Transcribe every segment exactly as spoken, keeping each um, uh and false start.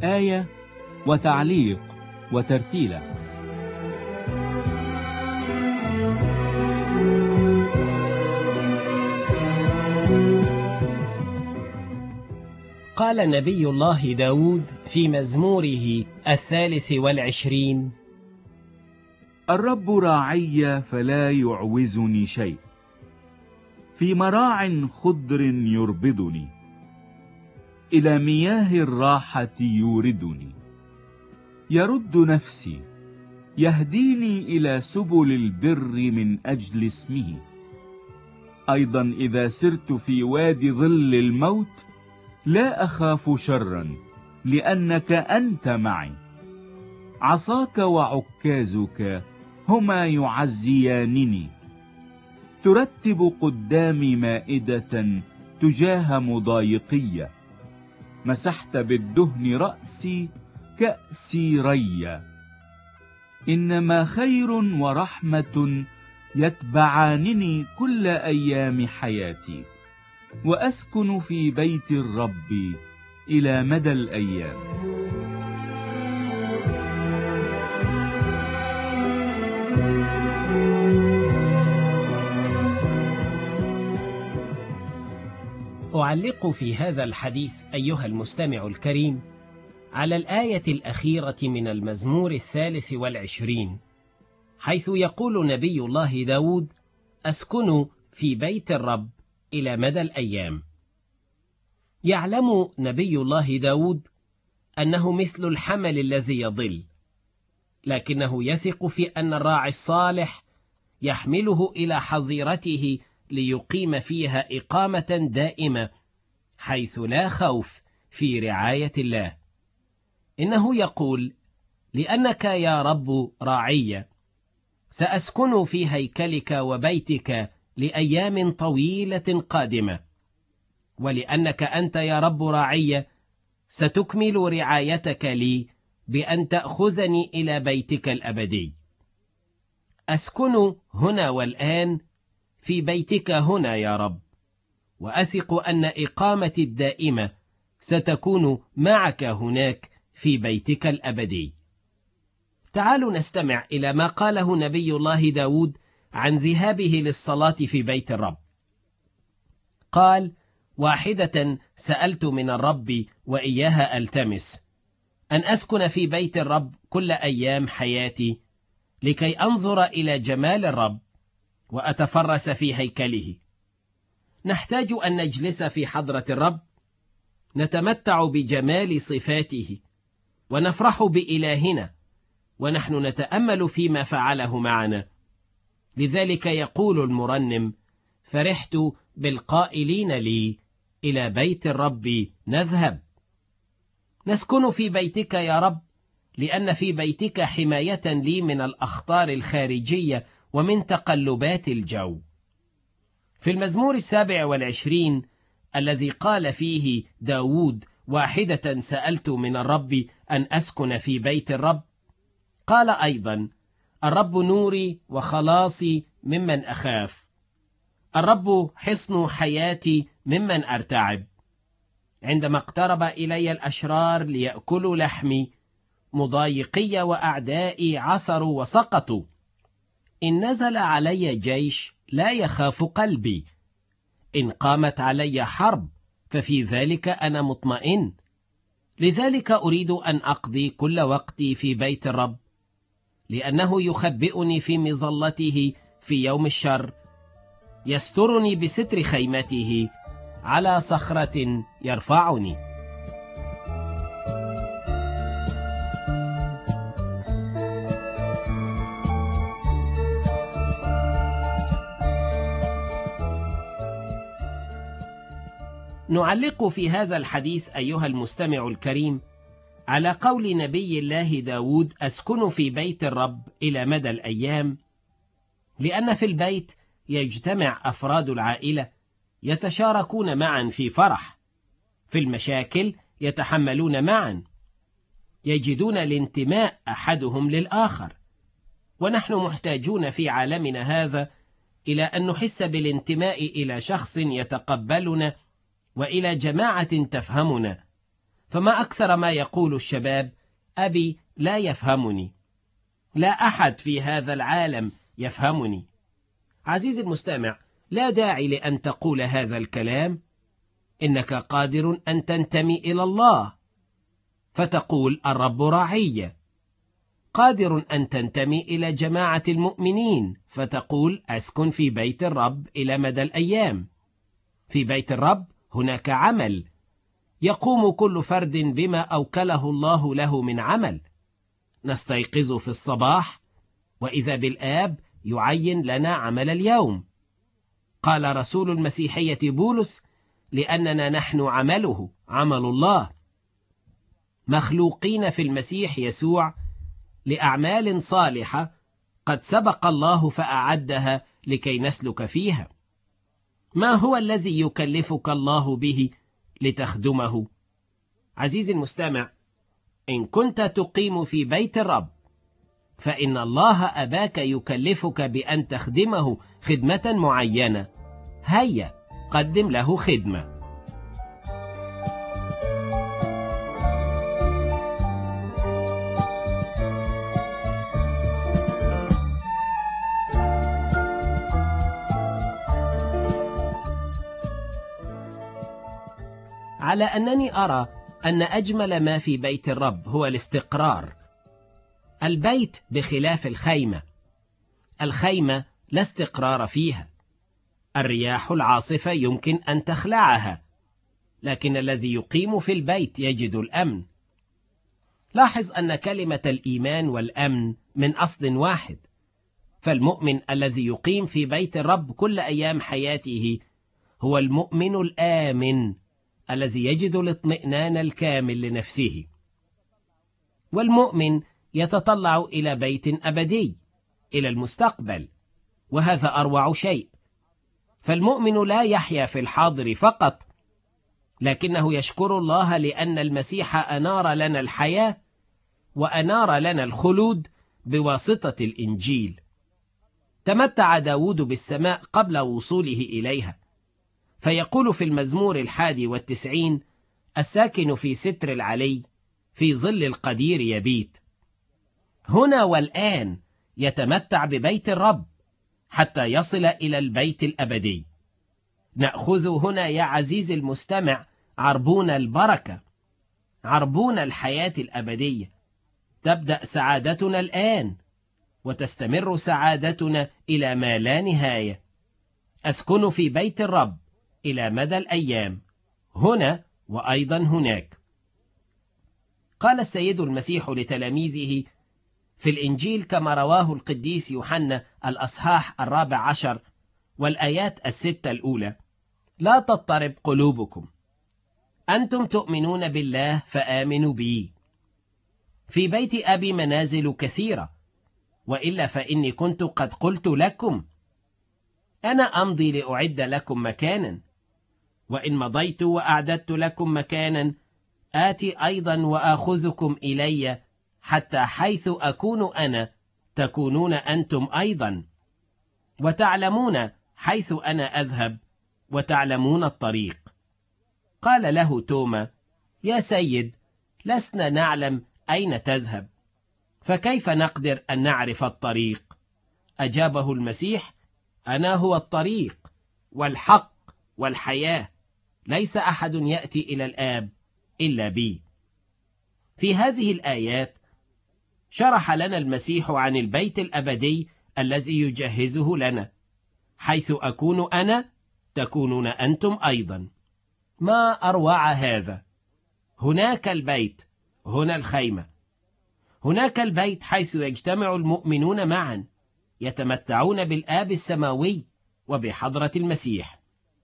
آية وتعليق وترتيلة. قال نبي الله داود في مزموره الثالث والعشرين: الرب راعي فلا يعوزني شيء، في مراع خضر يربضني، إلى مياه الراحة يوردني، يرد نفسي، يهديني إلى سبل البر من أجل اسمه. أيضا إذا سرت في وادي ظل الموت لا أخاف شرا، لأنك أنت معي، عصاك وعكازك هما يعزيانني. ترتب قدامي مائدة تجاه مضايقية، مسحت بالدهن رأسي، كأسي ريا. إنما خير ورحمة يتبعانني كل أيام حياتي، وأسكن في بيت الرب إلى مدى الأيام. أعلق في هذا الحديث أيها المستمع الكريم على الآية الأخيرة من المزمور الثالث والعشرين، حيث يقول نبي الله داود: أسكن في بيت الرب إلى مدى الأيام. يعلم نبي الله داود أنه مثل الحمل الذي يضل، لكنه يثق في أن الراعي الصالح يحمله إلى حظيرته ليقيم فيها إقامة دائمة، حيث لا خوف في رعاية الله. إنه يقول: لأنك يا رب راعي، سأسكن في هيكلك وبيتك لأيام طويلة قادمة. ولأنك أنت يا رب راعي، ستكمل رعايتك لي بأن تأخذني إلى بيتك الأبدي. أسكن هنا والآن في بيتك هنا يا رب، وأثق أن إقامتي الدائمة ستكون معك هناك في بيتك الأبدي. تعالوا نستمع إلى ما قاله نبي الله داود عن ذهابه للصلاة في بيت الرب. قال: واحدة سألت من الرب وإياها ألتمس، أن أسكن في بيت الرب كل أيام حياتي، لكي أنظر إلى جمال الرب وأتفرس في هيكله. نحتاج أن نجلس في حضرة الرب، نتمتع بجمال صفاته، ونفرح بإلهنا، ونحن نتأمل فيما فعله معنا. لذلك يقول المرنم: فرحت بالقائلين لي إلى بيت الرب نذهب. نسكن في بيتك يا رب، لأن في بيتك حماية لي من الأخطار الخارجية ومن تقلبات الجو. في المزمور السابع والعشرين الذي قال فيه داود: واحدة سألت من الرب أن أسكن في بيت الرب، قال أيضا: الرب نوري وخلاصي ممن أخاف، الرب حصن حياتي ممن أرتعب. عندما اقترب إلي الأشرار ليأكلوا لحمي، مضايقي وأعدائي عثروا وسقطوا. إن نزل علي جيش لا يخاف قلبي، إن قامت علي حرب ففي ذلك أنا مطمئن. لذلك أريد أن أقضي كل وقتي في بيت الرب، لأنه يخبئني في مظلته في يوم الشر، يسترني بستر خيمته، على صخرة يرفعني. نعلق في هذا الحديث أيها المستمع الكريم على قول نبي الله داود: أسكن في بيت الرب إلى مدى الأيام، لأن في البيت يجتمع أفراد العائلة يتشاركون معا في فرح، في المشاكل يتحملون معا، يجدون الانتماء أحدهم للآخر. ونحن محتاجون في عالمنا هذا إلى أن نحس بالانتماء إلى شخص يتقبلنا وإلى جماعة تفهمنا، فما أكثر ما يقول الشباب: أبي لا يفهمني، لا أحد في هذا العالم يفهمني. عزيزي المستمع، لا داعي لأن تقول هذا الكلام. إنك قادر أن تنتمي إلى الله فتقول: الرب راعي. قادر أن تنتمي إلى جماعة المؤمنين فتقول: أسكن في بيت الرب إلى مدى الأيام. في بيت الرب هناك عمل، يقوم كل فرد بما أوكله الله له من عمل. نستيقظ في الصباح وإذا بالآب يعين لنا عمل اليوم. قال رسول المسيحية بولس: لأننا نحن عمله، عمل الله، مخلوقين في المسيح يسوع لأعمال صالحة قد سبق الله فأعدها لكي نسلك فيها. ما هو الذي يكلفك الله به لتخدمه؟ عزيزي المستمع، إن كنت تقيم في بيت الرب فإن الله أباك يكلفك بأن تخدمه خدمة معينة. هيا قدم له خدمة. على أنني أرى أن أجمل ما في بيت الرب هو الاستقرار. البيت بخلاف الخيمة. الخيمة لا استقرار فيها، الرياح العاصفة يمكن أن تخلعها، لكن الذي يقيم في البيت يجد الأمن. لاحظ أن كلمة الإيمان والأمن من أصل واحد، فالمؤمن الذي يقيم في بيت الرب كل أيام حياته هو المؤمن الآمن الذي يجد الاطمئنان الكامل لنفسه. والمؤمن يتطلع إلى بيت أبدي، إلى المستقبل، وهذا أروع شيء. فالمؤمن لا يحيا في الحاضر فقط، لكنه يشكر الله لأن المسيح أنار لنا الحياة وأنار لنا الخلود بواسطة الإنجيل. تمتع داود بالسماء قبل وصوله إليها، فيقول في المزمور الحادي والتسعين: الساكن في ستر العلي في ظل القدير يبيت. هنا والآن يتمتع ببيت الرب حتى يصل إلى البيت الأبدي. نأخذ هنا يا عزيزي المستمع عربون البركة، عربون الحياة الأبدية. تبدأ سعادتنا الآن وتستمر سعادتنا إلى ما لا نهاية. أسكن في بيت الرب إلى مدى الأيام، هنا وأيضا هناك. قال السيد المسيح لتلاميذه في الإنجيل كما رواه القديس يوحنا الأصحاح الرابع عشر والآيات الستة الأولى: لا تضطرب قلوبكم، أنتم تؤمنون بالله فآمنوا بي. في بيت أبي منازل كثيرة، وإلا فإني كنت قد قلت لكم. أنا أمضي لأعد لكم مكانا، وإن مضيت وأعددت لكم مكانا آتي أيضا وآخذكم إلي، حتى حيث أكون أنا تكونون أنتم أيضا، وتعلمون حيث أنا أذهب وتعلمون الطريق. قال له توما: يا سيد، لسنا نعلم أين تذهب، فكيف نقدر أن نعرف الطريق؟ أجابه المسيح: أنا هو الطريق والحق والحياة، ليس أحد يأتي إلى الآب إلا بي. في هذه الآيات شرح لنا المسيح عن البيت الأبدي الذي يجهزه لنا. حيث أكون أنا تكونون أنتم أيضا. ما أروع هذا! هناك البيت، هنا الخيمة. هناك البيت حيث يجتمع المؤمنون معا، يتمتعون بالآب السماوي وبحضرة المسيح.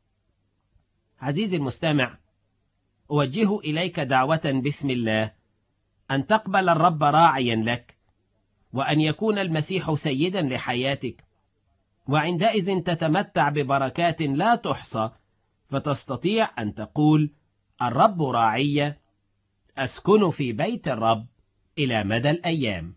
عزيزي المستمع، أوجه إليك دعوة باسم الله أن تقبل الرب راعيا لك، وأن يكون المسيح سيدا لحياتك، وعندئذ تتمتع ببركات لا تحصى، فتستطيع أن تقول: الرب راعي، أسكن في بيت الرب إلى مدى الأيام.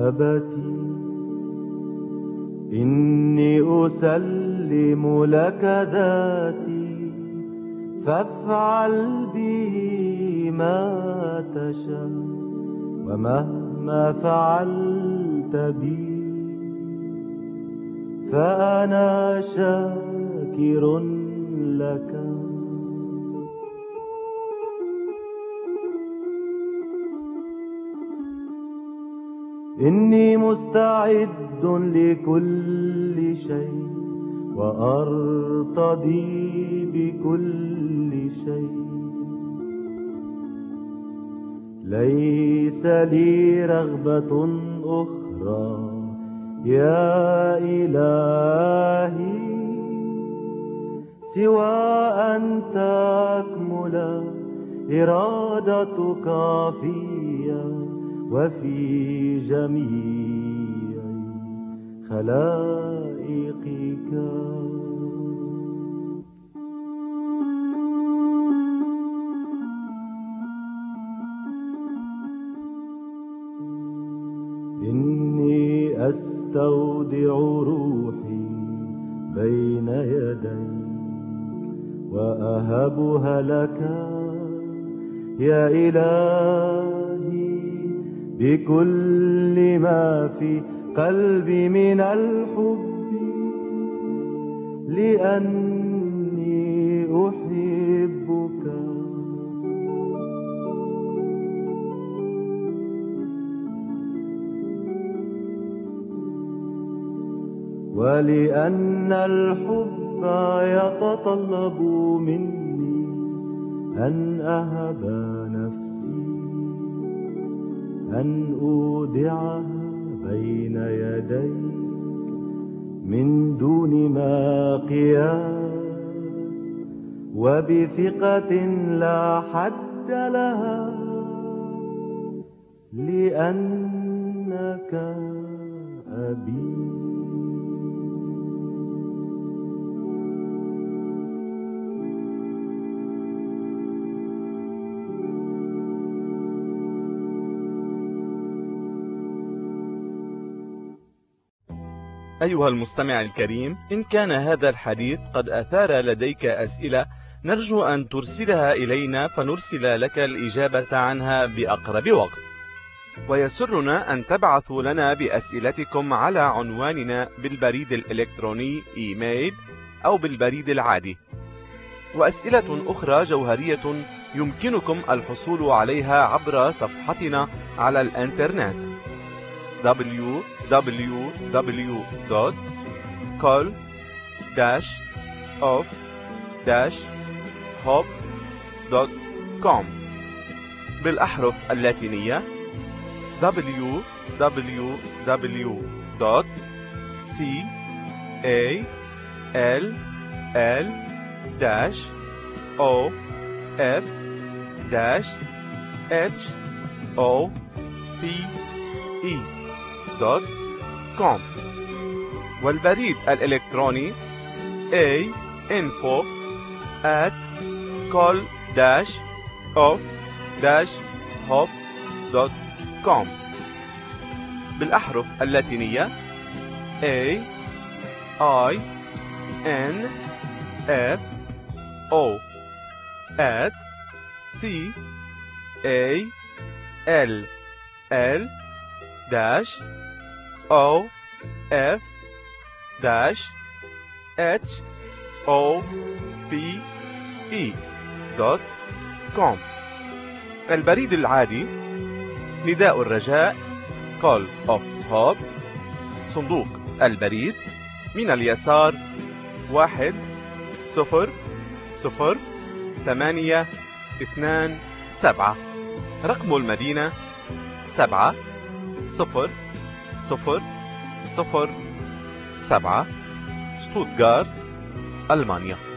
أبتي إني أسلم لك ذاتي، فافعل بي ما تشاء، ومهما فعلت بي فأنا شاكر لك. إني مستعد لكل شيء، وأرتضي بكل شيء. ليس لي رغبة أخرى يا إلهي سوى أن تكمل إرادتك فيا وفي جميع خلائقك. إني أستودع روحي بين يديك وأهبها لك يا إلهي بكل ما في قلبي من الحب، لأني أحبك. ولأن الحب يتطلب مني أن أهب نفسي، أن أودعها بين يديك من دون ما قياس، وبثقة لا حد لها، لأنك أبي. أيها المستمع الكريم، إن كان هذا الحديث قد أثار لديك أسئلة نرجو أن ترسلها إلينا فنرسل لك الإجابة عنها بأقرب وقت. ويسرنا أن تبعثوا لنا بأسئلتكم على عنواننا بالبريد الإلكتروني إيميل أو بالبريد العادي. وأسئلة أخرى جوهرية يمكنكم الحصول عليها عبر صفحتنا على الإنترنت دبليو دبليو دبليو دوت كول اوف هوب دوت كوم بالأحرف اللاتينية دبليو دبليو دبليو دوت كول دوت كوم والبريد الإلكتروني a info at call off hop دوت كوم بالأحرف اللاتينية a i n f o at c a l l dash o f dash h o p e دوت كوم. البريد العادي نداء الرجاء Call of Hope، صندوق البريد من اليسار واحد صفر صفر ثمانية اثنان سبعة، رقم المدينة سبعة صفر صفر صفر سبعة، شتوتغارت، ألمانيا.